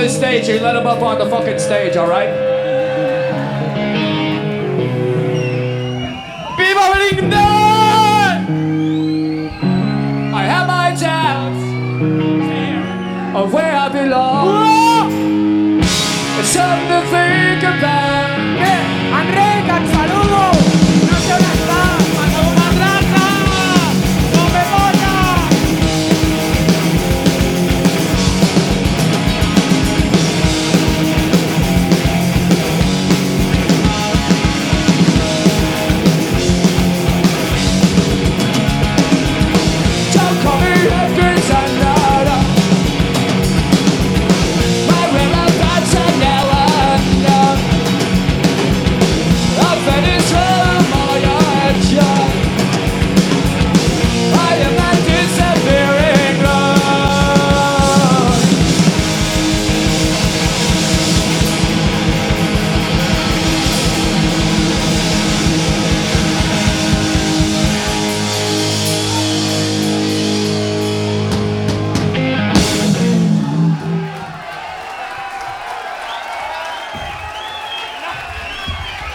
this stage, you let them up on the fucking stage, alright? People ready done! I have my doubts of where I belong. It's something to think about. Enric, et saludo! No sé on estàs! Passa una raça! No me molla! Don't call me every Sunday. My whereabouts I never know. I finish from my action. I am not disappearing love.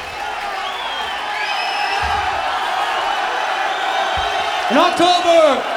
In October